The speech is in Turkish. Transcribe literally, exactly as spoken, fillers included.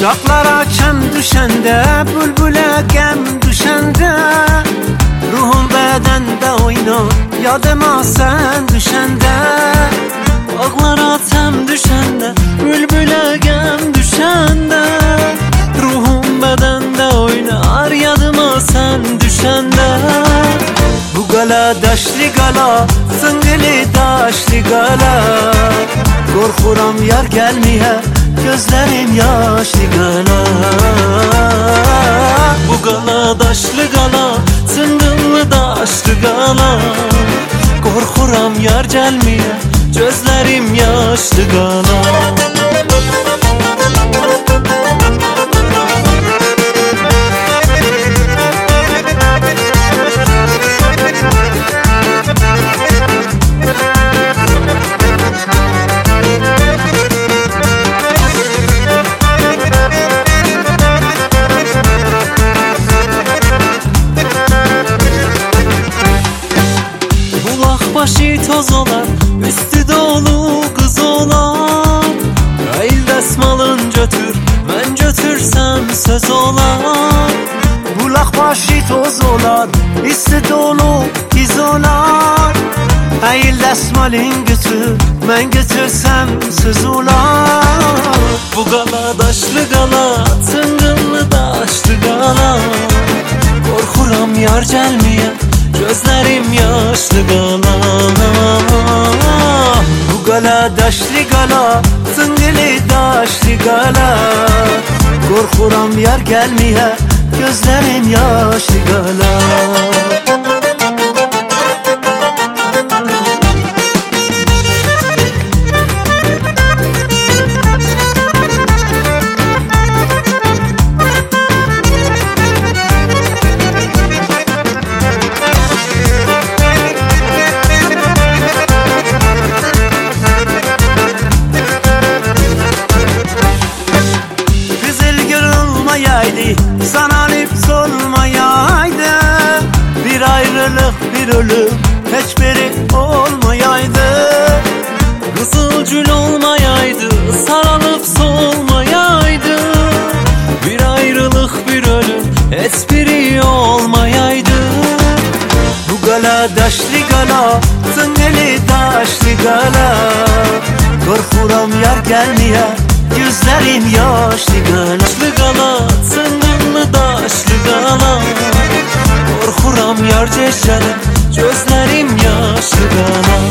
Dağlara çəm düşəndə, bülbülə qəm düşəndə, ruhum bədəndə oynar, yadıma sən düşəndə. Dağlara çəm düşəndə, bülbülə qəm düşəndə, ruhum bədəndə oynar, yadıma sən düşəndə. Bu qala daşlı qala, sıngılı daşlı qala, qorxuram yar gəlməyə, gözlerim yaşlı qala. Bu qala daşlı qala, sıngıllı daşlı qala, qorxuram yar gəlməyə, gözlerim yaşlı qala. Başı toz olar, üstü dolu kız olar. Hayır desmalın götür, ben götürsem söz olar. Bulaq başı toz olar, üstü dolu kız olar. Hayır desmalın götür, ben götürsem söz olar. Bu qala daşlı qala, tıngıllı daşlı qala, qorxuram yar gəlməyə, gözlerim yaşlı qala. Bu qala daşlı qala, tıngılı daşlı qala, qorxuram yar gəlməyə, gözlerim yaşlı qala. Sananıp solmayaydı, bir ayrılık bir ölüm hiçbiri olmayaydı. Kızılgül olmayaydı, sarılıp solmayaydı, bir ayrılık bir ölüm hiçbiri olmayaydı. Bu qala daşlı qala, tıngılı daşlı qala, qorxuram yar gəlməyə, gözlerim yaşlı qala. Daşlı qala, tıngılı daşlı qala, qorxuram yar keçələ, gözlerim yaşlı qala.